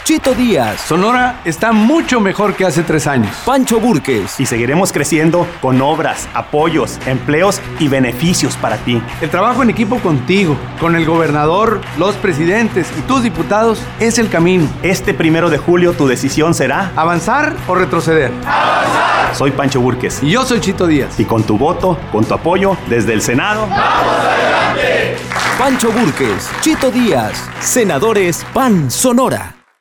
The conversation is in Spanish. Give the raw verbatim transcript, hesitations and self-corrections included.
Chito Díaz. Sonora está mucho mejor que hace tres años. Pancho Búrquez. Y seguiremos creciendo con obras, apoyos, empleos y beneficios para ti. El trabajo en equipo contigo, con el gobernador, los presidentes y tus diputados es el camino. Este primero de julio tu decisión será ¿avanzar o retroceder? ¡Avanzar! Soy Pancho Búrquez. Y yo soy Chito Díaz. Y con tu voto, con tu apoyo, desde el Senado, ¡vamos adelante! Pancho Búrquez, Chito Díaz, senadores P A N Sonora.